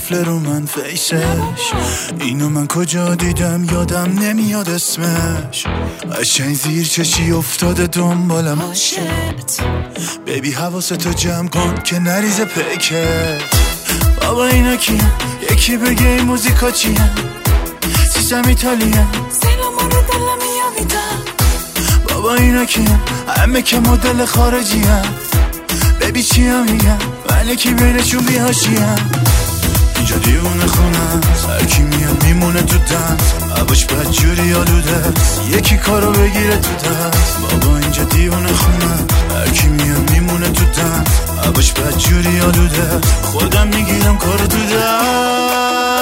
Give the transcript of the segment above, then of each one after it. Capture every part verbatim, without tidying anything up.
قفل رو من فیسش. اینو من کجا دیدم یادم نمیاد اسمش. قشنگ زیر چشی افتاده دنبالم عاشقت. بیبی حواستو جمع کن که نریزه پیکت. بابا اینا کیه؟ یکی بگه این موزیکا چیه؟ سیستم ایتالیه سلام رو دلم یاویدم. بابا اینا کیه؟ همه که مدل خارجیه. بیبی چیا میگم؟ من یکی بینشون بیهاشیم. اینجا دیوونه خونه هر کی میاد میمونه تو دست. عباش بد جوری آلوده یکی کارو بگیره تو دست. بابا اینجا دیوونه خونه هر کی میاد میمونه تو دست. عباش بد جوری آلوده خودم میگیرم کارو تو دست.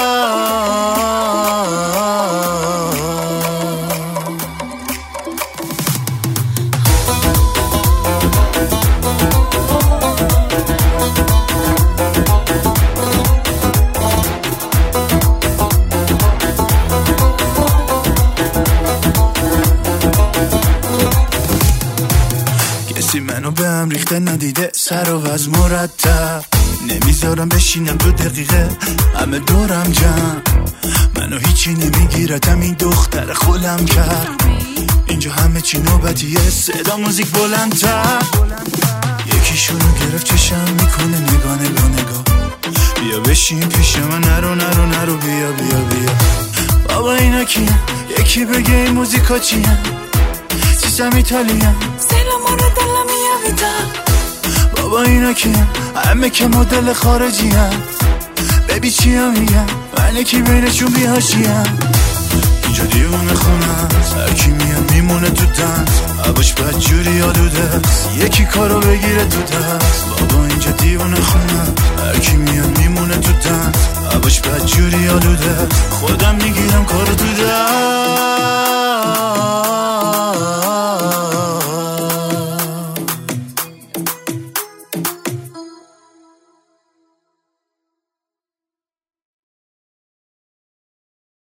کسی منو به هم ریخته ندیده سر و وز مرتب. نمیذارم بشینم دو دقیقه همه دورم جمع. منو هیچی نمیگیرتم این دختر خولم کرد. اینجا همه چی نوبتیه صدا موزیک بلندتر. یکیشونو گرفت چشم میکنه نگاه نگاه نگاه. بیا بشین پیش من نرو نرو نرو بیا بیا بیا. بابا اینا کیه؟ یکی بگه این موزیکا چیه؟ سیستم ایتالیه سلام رو دلم یاویدم. بابا اینا کیه؟ همه که مدل خارجیه. بیبی چیا میگم؟ من یکی بینشون بیهاشیم. اینجا دیوونه خونه هر کی میاد میمونه تو دست. عباش بد جوری آلوده یکی کارو بگیره تو دست. بابا اینجا دیوونه خونه هر کی میاد میمونه تو دست. عباش بد جوری آلوده خود